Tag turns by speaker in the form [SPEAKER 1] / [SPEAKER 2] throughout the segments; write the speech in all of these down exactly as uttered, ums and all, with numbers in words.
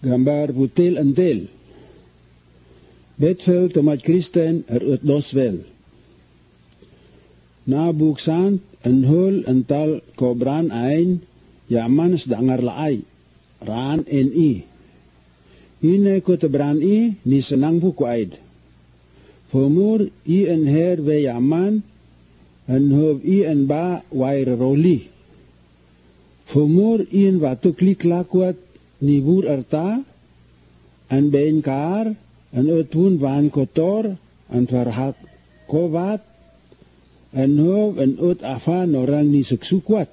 [SPEAKER 1] Gambar putil entil. Betvel tomat Kristen er ut dosvel. Na buksant en hul ental kobran ein yaman sedangar laai. Ran en i. Ine ko tebran i ni senang buku aid. Fomur i en her ve yaman en hov i en ba wair roli. Fomur i en batu klik lakwat ni bur arta en bein kar en utun van kotor en verhak kovat en hov en ut afan orang ni suksukwat.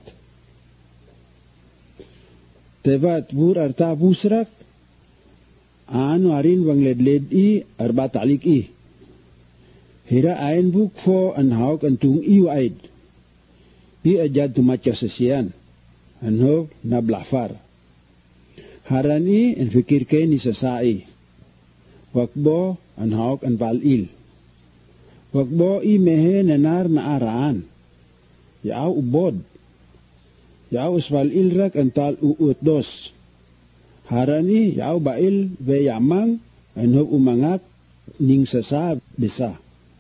[SPEAKER 1] Tebat bur arta busrak anu arin wang led led i arba talik i. Hira ain buk fo en hauk en tung i waid. I ajad tumat kasasian. En hov na blafar. Haran i en fikir ke ni sasai. Wakbo en hauk en val il. Wakbo i mehe nenar na araan. Yau ubod. Yau usval ilrak en tal uut dos. Haran i yau bail ve yamang en hov umangat ning sasa besa.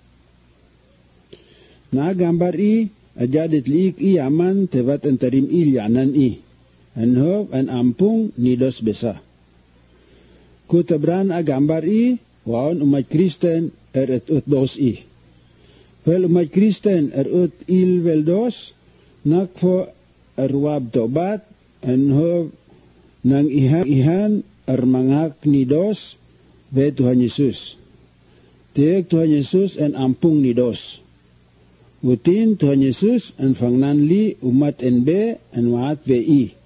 [SPEAKER 1] Na gambar i ajadit liik i yaman tevat entarim il yanan i. En hov en ampung nidos besa. Kutebran a gambar i waon umat Kristen er et ut dos i. Wel umat Kristen er ut il vel dos nak fo er wab tobat en hov nang ihan ihan er mangak nidos ve Tuhan Yesus. Tiek Tuhan Yesus en ampung nidos. Utin Tuhan Yesus en fangnanli umat N B en waat V I.